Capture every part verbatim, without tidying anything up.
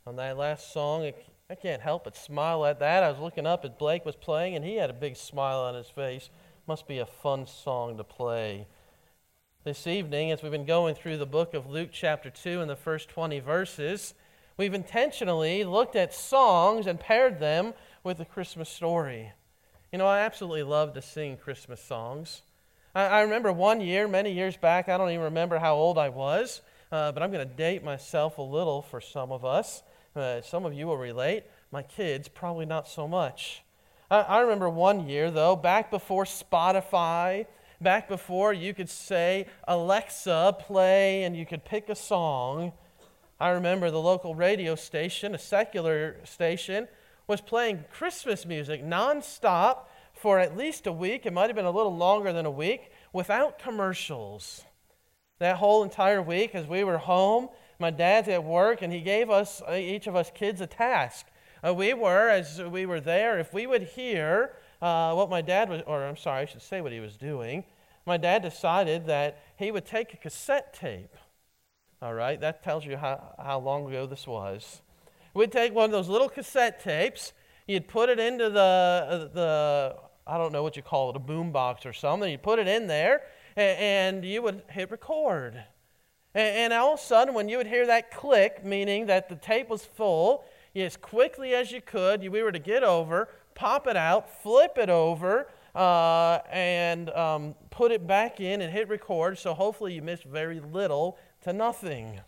On that last song, I can't help but smile at that. I was looking up as Blake was playing, and he had a big smile on his face. Must be a fun song to play. This evening, as we've been going through the book of Luke chapter two and the first twenty verses, we've intentionally looked at songs and paired them with the Christmas story. You know, I absolutely love to sing Christmas songs. I, I remember one year, many years back, I don't even remember how old I was, uh, but I'm going to date myself a little for some of us. Uh, some of you will relate. My kids, probably not so much. I, I remember one year, though, back before Spotify, back before you could say, Alexa, play, and you could pick a song. I remember the local radio station, a secular station, was playing Christmas music nonstop for at least a week. It might have been a little longer than a week, without commercials. That whole entire week, as we were home, my dad's at work, and he gave us, each of us kids, a task. Uh, we were, as we were there, if we would hear uh, what my dad was, or I'm sorry, I should say what he was doing, my dad decided that he would take a cassette tape. All right, that tells you how, how long ago this was. We'd take one of those little cassette tapes, you'd put it into the, uh, the I don't know what you call it, a boom box or something, you'd put it in there, and, and you would hit record. And, and all of a sudden, when you would hear that click, meaning that the tape was full, as quickly as you could, we were to get over, pop it out, flip it over, uh, and um, put it back in and hit record, so hopefully you missed very little to nothing.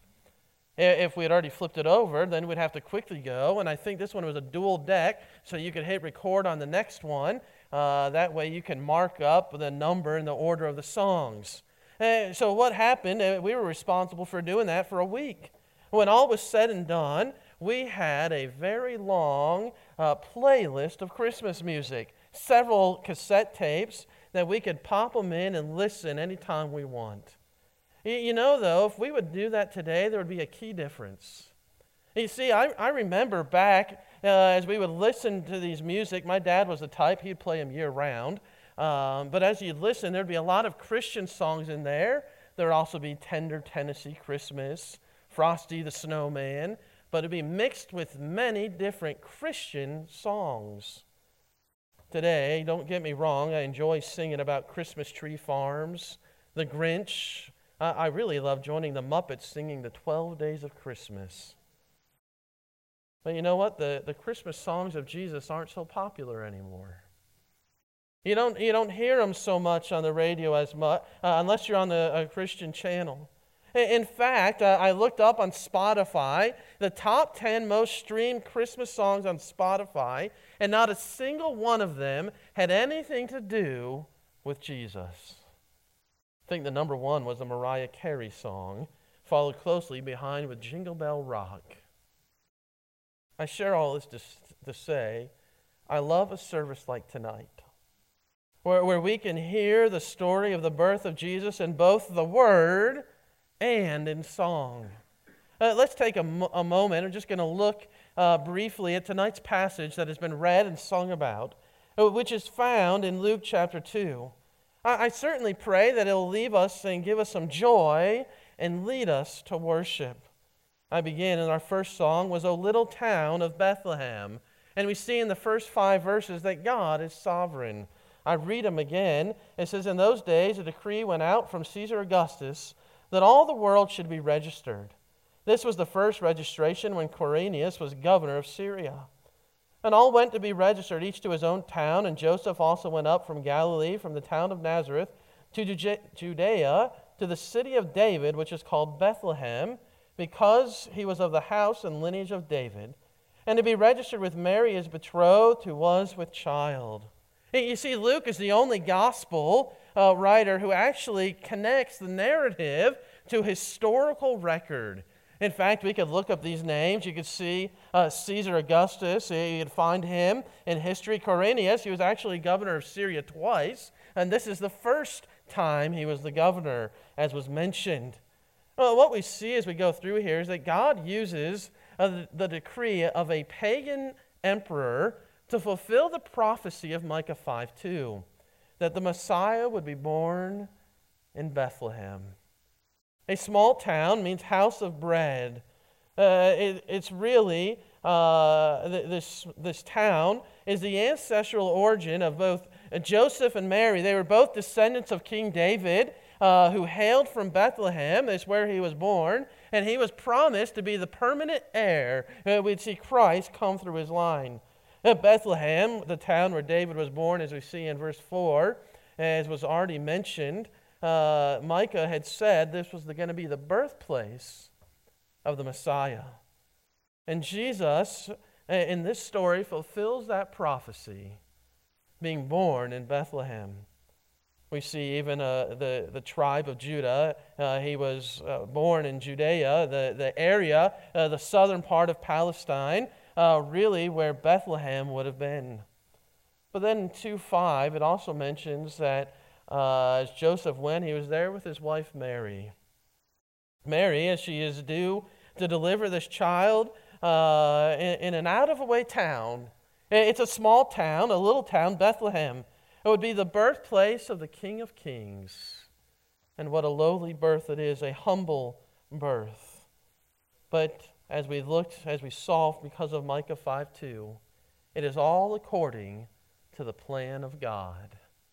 If we had already flipped it over, then we'd have to quickly go, and I think this one was a dual deck, so you could hit record on the next one. Uh, that way you can mark up the number and the order of the songs. And so what happened, we were responsible for doing that for a week. When all was said and done, we had a very long uh, playlist of Christmas music, several cassette tapes that we could pop them in and listen anytime we want. You know, though, if we would do that today, there would be a key difference. You see, I, I remember back uh, as we would listen to these music, my dad was the type, he'd play them year-round. Um, but as you'd listen, there'd be a lot of Christian songs in there. There'd also be Tender Tennessee Christmas, Frosty the Snowman, but it'd be mixed with many different Christian songs. Today, don't get me wrong, I enjoy singing about Christmas tree farms, the Grinch. I, I really love joining the Muppets singing the twelve Days of Christmas. But you know what? The, the Christmas songs of Jesus aren't so popular anymore. You don't, you don't hear them so much on the radio as much, uh, unless you're on the a Christian channel. In fact, uh, I looked up on Spotify, the top ten most streamed Christmas songs on Spotify, and not a single one of them had anything to do with Jesus. I think the number one was a Mariah Carey song, followed closely behind with Jingle Bell Rock. I share all this to, to say, I love a service like tonight, where, where we can hear the story of the birth of Jesus in both the Word and in song. Uh, let's take a, mo- a moment. I'm just going to look uh, briefly at tonight's passage that has been read and sung about, uh, which is found in Luke chapter two. I, I certainly pray that it will leave us and give us some joy and lead us to worship. I begin in our first song was, O Little Town of Bethlehem. And we see in the first five verses that God is sovereign. I read them again. It says, in those days a decree went out from Caesar Augustus that all the world should be registered. This was the first registration when Quirinius was governor of Syria. And all went to be registered, each to his own town, and Joseph also went up from Galilee, from the town of Nazareth, to Judea, to the city of David, which is called Bethlehem, because he was of the house and lineage of David, and to be registered with Mary, his betrothed, who was with child. You see, Luke is the only gospel uh, writer who actually connects the narrative to historical record. In fact, we could look up these names. You could see uh, Caesar Augustus. You could find him in history. Quirinius, he was actually governor of Syria twice, and this is the first time he was the governor, as was mentioned. Well, what we see as we go through here is that God uses uh, the decree of a pagan emperor to fulfill the prophecy of Micah five two, that the Messiah would be born in Bethlehem. A small town means house of bread. Uh, it, it's really, uh, th- this, this town is the ancestral origin of both Joseph and Mary. They were both descendants of King David, uh, who hailed from Bethlehem. That's where he was born. And he was promised to be the permanent heir. Uh, we'd see Christ come through his line. At Bethlehem, the town where David was born, as we see in verse four, as was already mentioned, uh, Micah had said this was going to be the birthplace of the Messiah. And Jesus, in this story, fulfills that prophecy, being born in Bethlehem. We see even uh, the, the tribe of Judah. Uh, he was uh, born in Judea, the, the area, uh, the southern part of Palestine, uh, really where Bethlehem would have been. But then in two five, it also mentions that uh, as Joseph went, he was there with his wife Mary. Mary, as she is due to deliver this child uh, in, in an out-of-the-way town. It's a small town, a little town, Bethlehem. It would be the birthplace of the King of Kings. And what a lowly birth it is, a humble birth. But as we looked, as we saw because of Micah five two, it is all according to the plan of God.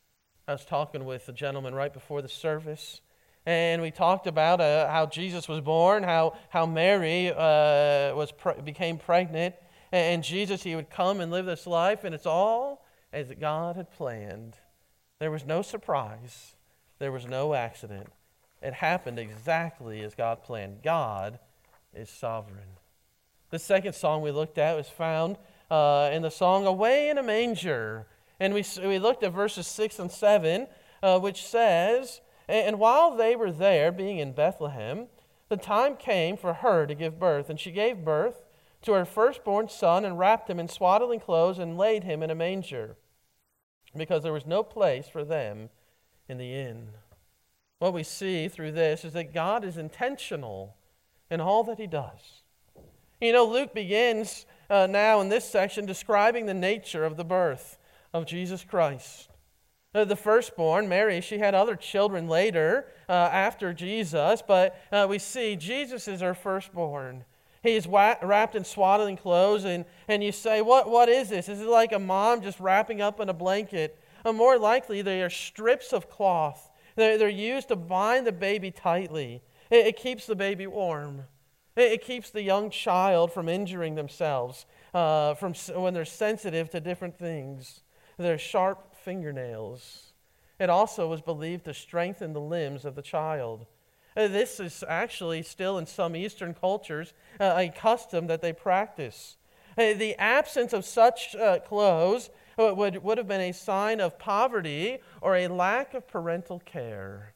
I was talking with a gentleman right before the service, and we talked about uh, how Jesus was born, how, how Mary uh, was pre- became pregnant, and, and Jesus, he would come and live this life, and it's all as God had planned. There was no surprise. There was no accident. It happened exactly as God planned. God is sovereign. The second song we looked at was found uh, in the song Away in a Manger. And we, we looked at verses six and seven, uh, which says, "And while they were there, being in Bethlehem, the time came for her to give birth. And she gave birth to her firstborn son and wrapped him in swaddling clothes and laid him in a manger, because there was no place for them in the inn." What we see through this is that God is intentional in all that he does. You know, Luke begins uh, now in this section describing the nature of the birth of Jesus Christ. Uh, the firstborn, Mary, she had other children later uh, after Jesus, but uh, we see Jesus is her firstborn. He's wa- wrapped in swaddling clothes, and, and you say, what, what is this? Is it like a mom just wrapping up in a blanket? Or more likely, they are strips of cloth. They're, they're used to bind the baby tightly. It, it keeps the baby warm. It, it keeps the young child from injuring themselves uh, from when they're sensitive to different things. Their sharp fingernails. It also was believed to strengthen the limbs of the child. Uh, this is actually still in some Eastern cultures uh, a custom that they practice. Uh, the absence of such uh, clothes uh, would, would have been a sign of poverty or a lack of parental care.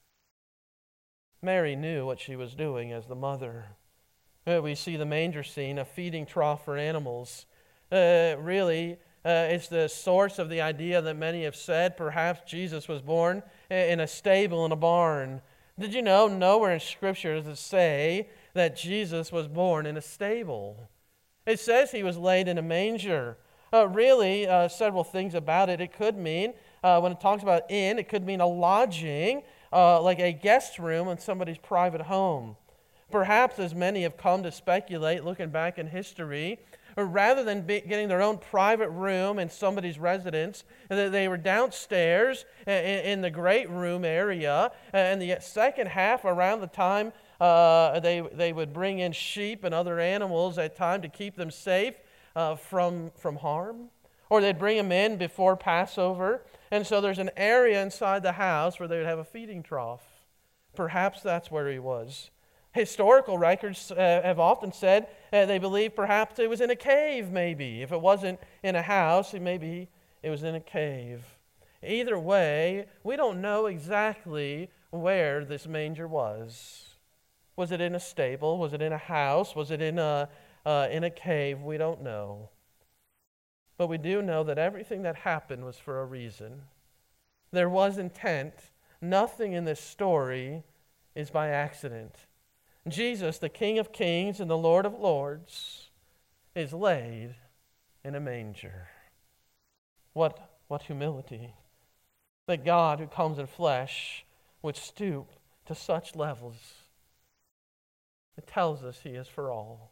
Mary knew what she was doing as the mother. Uh, we see the manger scene, a feeding trough for animals. Uh, really, Uh, it's the source of the idea that many have said perhaps Jesus was born in a stable, in a barn. Did you know nowhere in Scripture does it say that Jesus was born in a stable? It says he was laid in a manger. Uh, really, uh, several things about it. It could mean, uh, when it talks about inn, it could mean a lodging, uh, like a guest room in somebody's private home. Perhaps, as many have come to speculate, looking back in history, or rather than be getting their own private room in somebody's residence, they were downstairs in the great room area, and the second half, around the time uh, they, they would bring in sheep and other animals at time to keep them safe uh, from, from harm, or they'd bring them in before Passover, and so there's an area inside the house where they would have a feeding trough. Perhaps that's where he was. Historical records uh, have often said uh, they believe perhaps it was in a cave, maybe. If it wasn't in a house, maybe it was in a cave. Either way, we don't know exactly where this manger was. Was it in a stable? Was it in a house? Was it in a, uh, in a cave? We don't know. But we do know that everything that happened was for a reason. There was intent. Nothing in this story is by accident. Jesus, the King of Kings and the Lord of Lords, is laid in a manger. What, what humility. That God who comes in flesh would stoop to such levels. It tells us he is for all.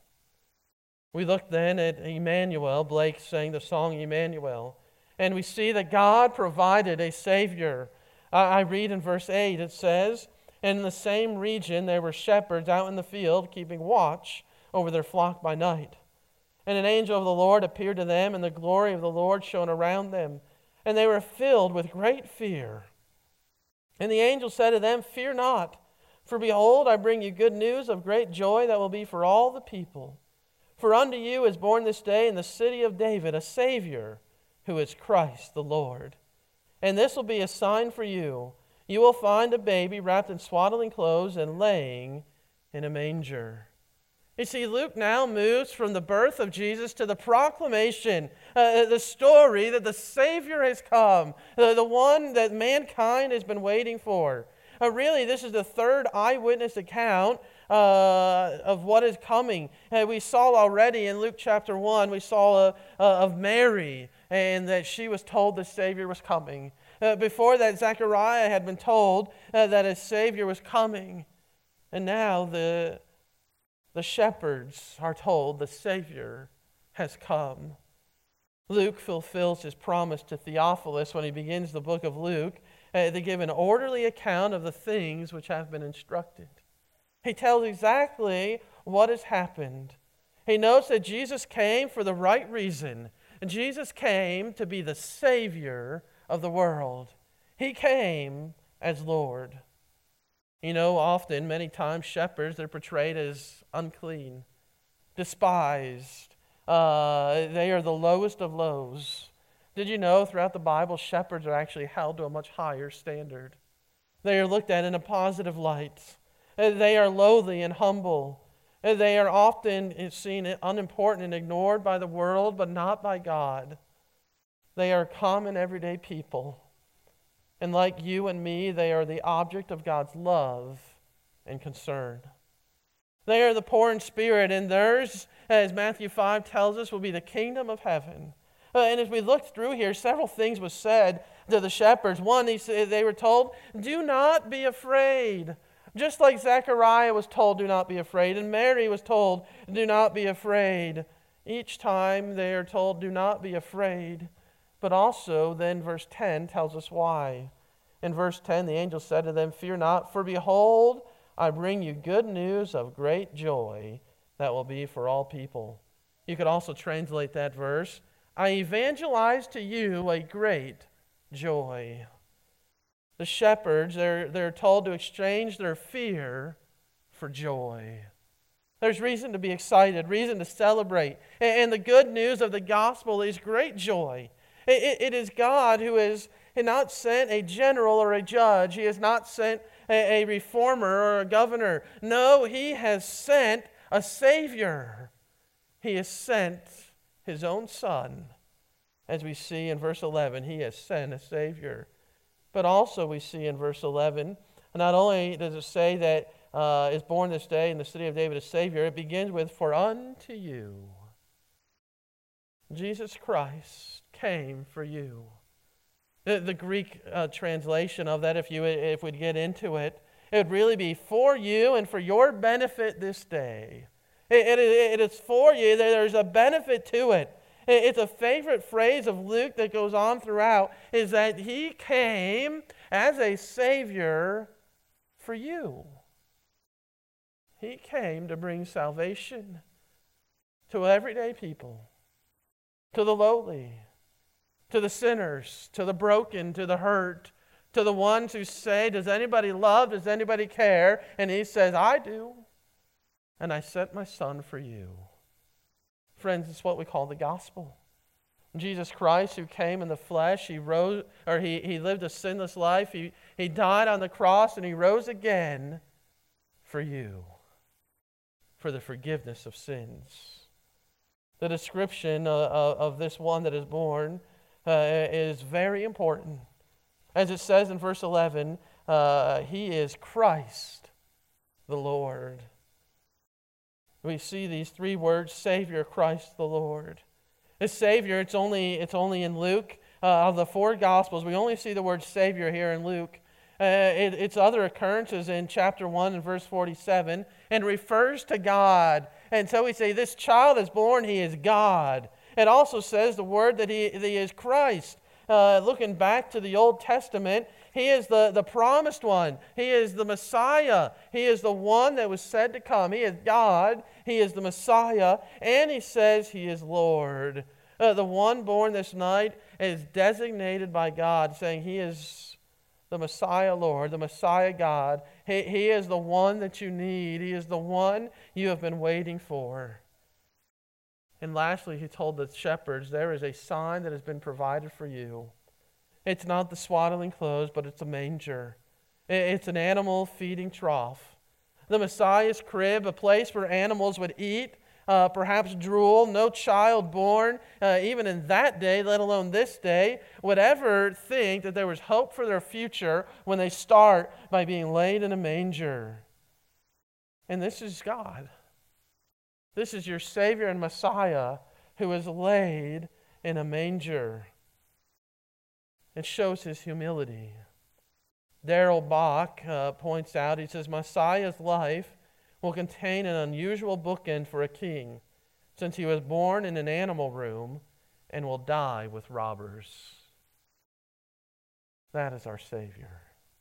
We look then at Emmanuel. Blake sang the song Emmanuel. And we see that God provided a Savior. I read in verse eight, it says, "And in the same region there were shepherds out in the field, keeping watch over their flock by night. And an angel of the Lord appeared to them, and the glory of the Lord shone around them. And they were filled with great fear. And the angel said to them, 'Fear not, for behold, I bring you good news of great joy that will be for all the people. For unto you is born this day in the city of David a Savior, who is Christ the Lord. And this will be a sign for you. You will find a baby wrapped in swaddling clothes and laying in a manger.'" You see, Luke now moves from the birth of Jesus to the proclamation, uh, the story that the Savior has come, uh, the one that mankind has been waiting for. Uh, really, this is the third eyewitness account uh, of what is coming. Uh, we saw already in Luke chapter one, we saw uh, uh, of Mary, and that she was told the Savior was coming. Uh, before that, Zechariah had been told uh, that a Savior was coming. And now the, the shepherds are told the Savior has come. Luke fulfills his promise to Theophilus when he begins the book of Luke uh, to give an orderly account of the things which have been instructed. He tells exactly what has happened. He notes that Jesus came for the right reason. And Jesus came to be the Savior of the world. He came as Lord. You know, often, many times, shepherds, they're portrayed as unclean, despised. Uh, they are the lowest of lows. Did you know throughout the Bible, shepherds are actually held to a much higher standard? They are looked at in a positive light. They are lowly and humble. They are often seen unimportant and ignored by the world, but not by God. They are common, everyday people. And like you and me, they are the object of God's love and concern. They are the poor in spirit, and theirs, as Matthew five tells us, will be the kingdom of heaven. Uh, and as we looked through here, several things were said to the shepherds. One, they were told, "Do not be afraid." Just like Zechariah was told, "Do not be afraid," and Mary was told, "Do not be afraid." Each time they are told, "Do not be afraid." But also, then verse ten tells us why. In verse ten, the angel said to them, "Fear not, for behold, I bring you good news of great joy that will be for all people." You could also translate that verse, "I evangelize to you a great joy." The shepherds, they're, they're told to exchange their fear for joy. There's reason to be excited, reason to celebrate. And the good news of the gospel is great joy. It, it is God who has not sent a general or a judge. He has not sent a, a reformer or a governor. No, He has sent a Savior. He has sent His own Son. As we see in verse eleven, He has sent a Savior. But also we see in verse eleven, not only does it say that uh, is born this day in the city of David a Savior, it begins with, "For unto you." Jesus Christ came for you. The, the Greek uh, translation of that, if you if we'd get into it, it would really be for you and for your benefit this day. It, it, it is for you. There's a benefit to it. It's a favorite phrase of Luke that goes on throughout, is that He came as a Savior for you. He came to bring salvation to everyday people, to the lowly, to the sinners, to the broken, to the hurt, to the ones who say, "Does anybody love? Does anybody care?" And He says, "I do, and I sent my Son for you." Friends, it's what we call the gospel. Jesus Christ, who came in the flesh, He rose, or he, he lived a sinless life. He, he died on the cross, and He rose again for you, for the forgiveness of sins. The description of, of this one that is born uh, is very important. As it says in verse eleven, uh, He is Christ the Lord. We see these three words, Savior, Christ the Lord. This Savior, it's only, it's only in Luke. Uh, of the four Gospels, we only see the word Savior here in Luke. Uh, it, its other occurrences in chapter one and verse forty-seven, and refers to God. And so we say, this child is born, he is God. It also says the word that he, that he is Christ. Uh, looking back to the Old Testament, he is the, the promised one. He is the Messiah. He is the one that was said to come. He is God. He is the Messiah. And he says he is Lord. Uh, the one born this night is designated by God, saying he is the Messiah Lord, the Messiah God. He, he is the one that you need. He is the one you have been waiting for. And lastly, he told the shepherds, there is a sign that has been provided for you. It's not the swaddling clothes, but it's a manger. It's an animal feeding trough. The Messiah's crib, a place where animals would eat, uh, perhaps drool. No child born, uh, even in that day, let alone this day, would ever think that there was hope for their future when they start by being laid in a manger. And this is God. This is your Savior and Messiah who is laid in a manger. It shows his humility. Darrell Bach uh, points out, he says, Messiah's life will contain an unusual bookend for a king, since he was born in an animal room and will die with robbers. That is our Savior.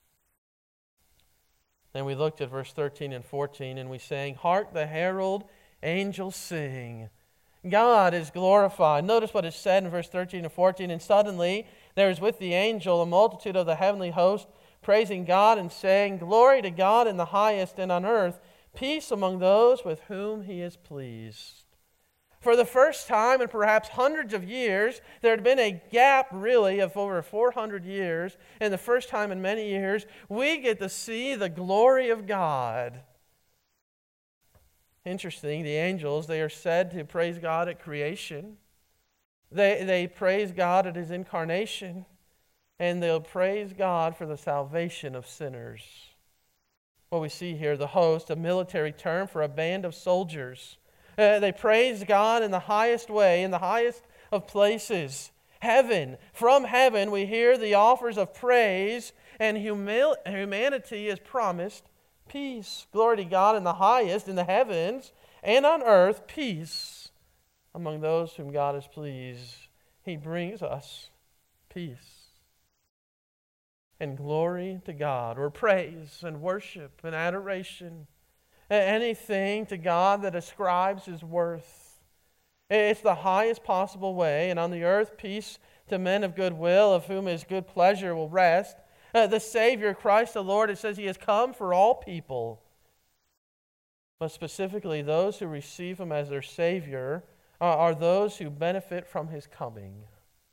Then we looked at verse thirteen and fourteen, and we sang, Hark the herald angels sing. God is glorified. Notice what is said in verse thirteen and fourteen. And suddenly there is with the angel a multitude of the heavenly host, praising God and saying, Glory to God in the highest, and on earth peace among those with whom he is pleased. For the first time in perhaps hundreds of years, there had been a gap really of over four hundred years, and the first time in many years, we get to see the glory of God. Interesting, the angels, they are said to praise God at creation. They, they praise God at his incarnation. And they'll praise God for the salvation of sinners. What we see here, the host, a military term for a band of soldiers. Uh, they praise God in the highest way, in the highest of places. Heaven, from heaven we hear the offers of praise, and humil- humanity is promised peace. Glory to God in the highest, in the heavens, and on earth, peace among those whom God is pleased. He brings us peace. And glory to God, or praise and worship and adoration. Anything to God that ascribes his worth. It's the highest possible way, and on the earth, peace to men of good will, of whom his good pleasure will rest. Uh, the Savior, Christ the Lord, it says he has come for all people. But specifically, those who receive him as their Savior are, are those who benefit from his coming.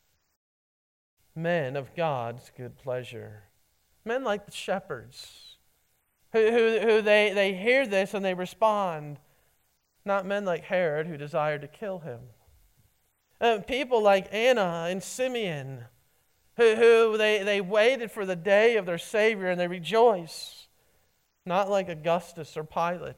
Men of God's good pleasure. Men like the shepherds, who, who, who they, they hear this and they respond. Not men like Herod, who desired to kill him. Uh, people like Anna and Simeon, who, who they, they waited for the day of their Savior and they rejoice. Not like Augustus or Pilate.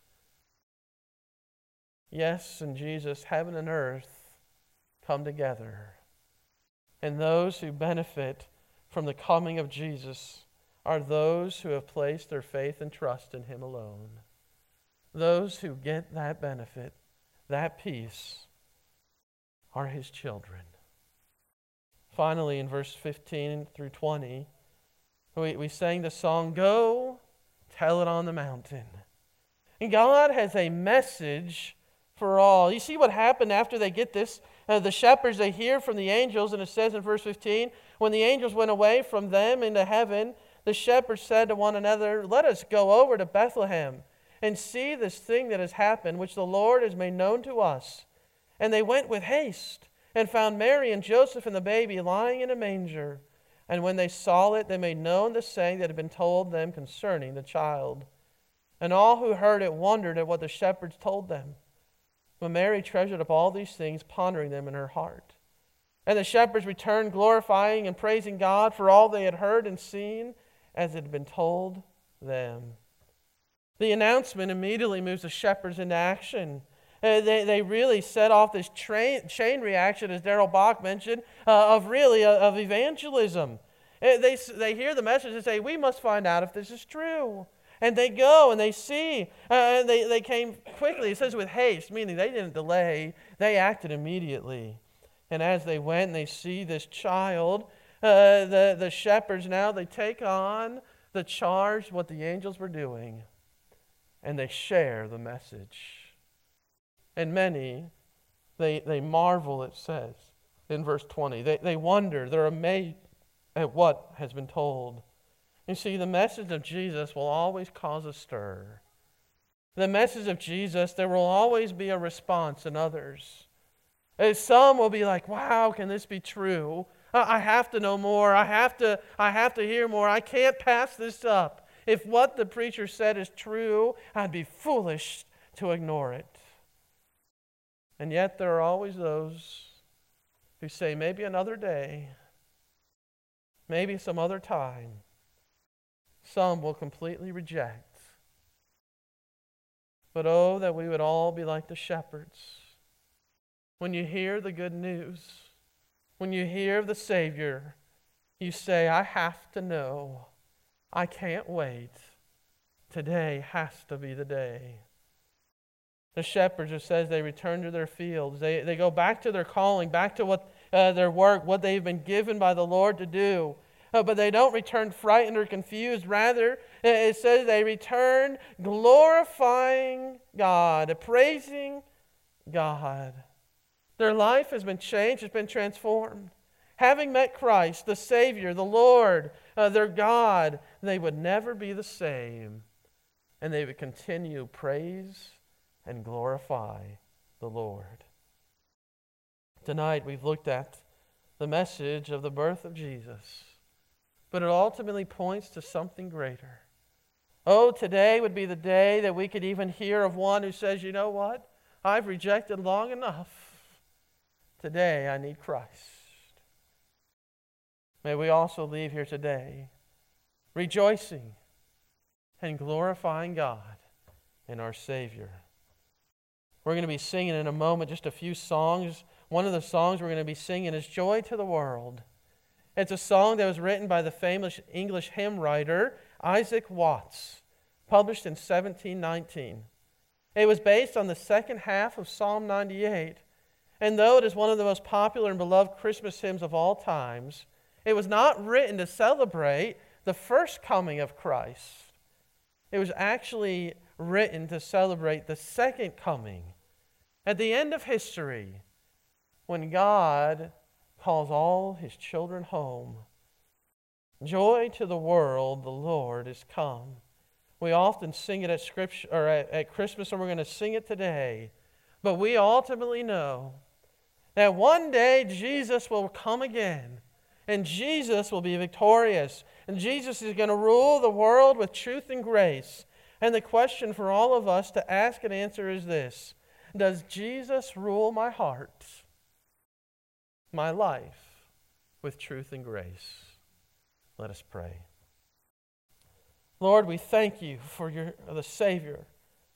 Yes, in Jesus, heaven and earth come together. And those who benefit from the coming of Jesus are those who have placed their faith and trust in him alone. Those who get that benefit, that peace, are his children. Finally, in verse fifteen through twenty, we, we sang the song, Go, Tell It on the Mountain. And God has a message for all. You see what happened after they get this? Uh, the shepherds, they hear from the angels, and it says in verse fifteen, when the angels went away from them into heaven, the shepherds said to one another, Let us go over to Bethlehem and see this thing that has happened, which the Lord has made known to us. And they went with haste and found Mary and Joseph and the baby lying in a manger. And when they saw it, they made known the saying that had been told them concerning the child. And all who heard it wondered at what the shepherds told them. But Mary treasured up all these things, pondering them in her heart. And the shepherds returned, glorifying and praising God for all they had heard and seen, as it had been told them. The announcement immediately moves the shepherds into action. Uh, they, they really set off this train, chain reaction, as Darrell Bach mentioned, uh, of really uh, of evangelism. Eh, They, they hear the message and say, we must find out if this is true. And they go and they see, uh, and they, they came quickly. It says with haste, meaning they didn't delay. They acted immediately. And as they went and they see this child, uh, the, the shepherds now, they take on the charge, what the angels were doing, and they share the message. And many, they, they marvel, it says in verse twenty. They, they wonder, they're amazed at what has been told. You see, the message of Jesus will always cause a stir. The message of Jesus, there will always be a response in others. And some will be like, wow, can this be true? I have to know more. I have to, I have to hear more. I can't pass this up. If what the preacher said is true, I'd be foolish to ignore it. And yet there are always those who say, maybe another day, maybe some other time. Some will completely reject. But oh, that we would all be like the shepherds. When you hear the good news, when you hear of the Savior, you say, I have to know. I can't wait. Today has to be the day. The shepherds, it says, they return to their fields. They, they go back to their calling, back to what uh, their work, what they've been given by the Lord to do. Uh, but they don't return frightened or confused. Rather, it says they return glorifying God, praising God. Their life has been changed, it's been transformed. Having met Christ, the Savior, the Lord, uh, their God, they would never be the same. And they would continue praise and glorify the Lord. Tonight we've looked at the message of the birth of Jesus. But it ultimately points to something greater. Oh, today would be the day that we could even hear of one who says, you know what? I've rejected long enough. Today I need Christ. May we also leave here today rejoicing and glorifying God and our Savior. We're going to be singing in a moment just a few songs. One of the songs we're going to be singing is Joy to the World. It's a song that was written by the famous English hymn writer Isaac Watts, published in seventeen nineteen. It was based on the second half of Psalm ninety-eight, and though it is one of the most popular and beloved Christmas hymns of all times, it was not written to celebrate the first coming of Christ. It was actually written to celebrate the second coming. At the end of history, when God calls all His children home. Joy to the world, the Lord is come. We often sing it at scripture or at, at Christmas, and we're going to sing it today. But we ultimately know that one day Jesus will come again, and Jesus will be victorious, and Jesus is going to rule the world with truth and grace. And the question for all of us to ask and answer is this: does Jesus rule my heart, my life, with truth and grace? Let us pray. Lord, we thank you for your, the Savior,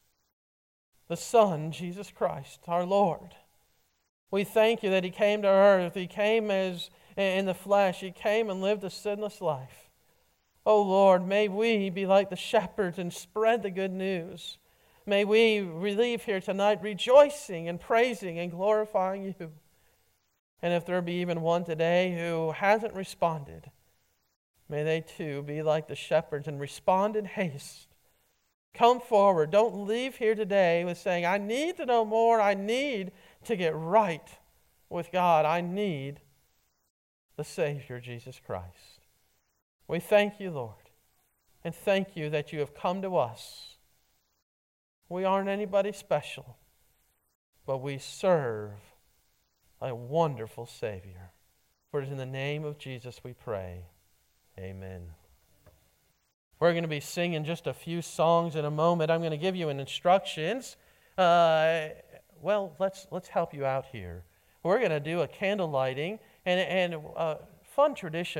the Son, Jesus Christ, our Lord. We thank you that He came to earth. He came as in the flesh. He came and lived a sinless life. Oh Lord, may we be like the shepherds and spread the good news. May we leave here tonight rejoicing and praising and glorifying you. And if there be even one today who hasn't responded, may they too be like the shepherds and respond in haste. Come forward. Don't leave here today with saying, I need to know more. I need to get right with God. I need the Savior, Jesus Christ. We thank you, Lord, and thank you that you have come to us. We aren't anybody special, but we serve a wonderful Savior. For it is in the name of Jesus we pray. Amen. We're going to be singing just a few songs in a moment. I'm going to give you an instructions. Uh, well, let's let's help you out here. We're going to do a candle lighting and and a fun tradition.